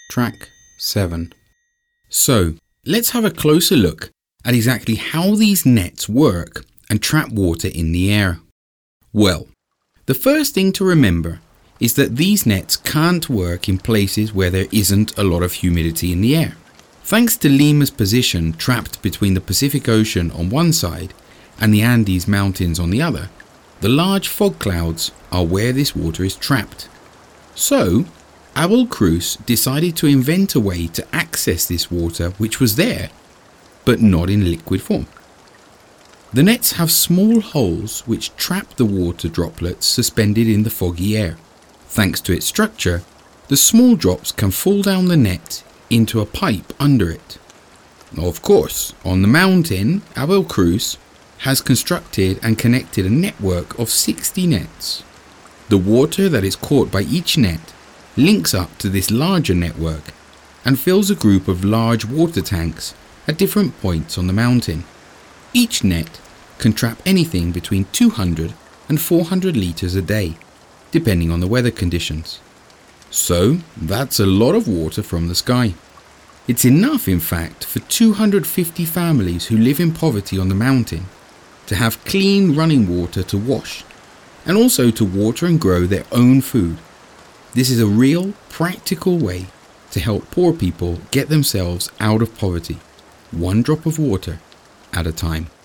Track 7. So, let's have a closer look at exactly how these nets work and trap water in the air. Well, the first thing to remember is that these nets can't work in places where there isn't a lot of humidity in the air. Thanks to Lima's position trapped between the Pacific Ocean on one side and the Andes Mountains on the other, the large fog clouds are where this water is trapped. So, Abel Cruz decided to invent a way to access this water which was there, but not in liquid form. The nets have small holes which trap the water droplets suspended in the foggy air. Thanks to its structure, the small drops can fall down the net into a pipe under it. Of course, on the mountain, Abel Cruz has constructed and connected a network of 60 nets. The water that is caught by each net links up to this larger network and fills a group of large water tanks at different points on the mountain. Each net can trap anything between 200 and 400 litres a day, depending on the weather conditions. So that's a lot of water from the sky. It's enough, in fact, for 250 families who live in poverty on the mountain to have clean running water to wash and also to water and grow their own food. This is a real, practical way to help poor people get themselves out of poverty, one drop of water at a time.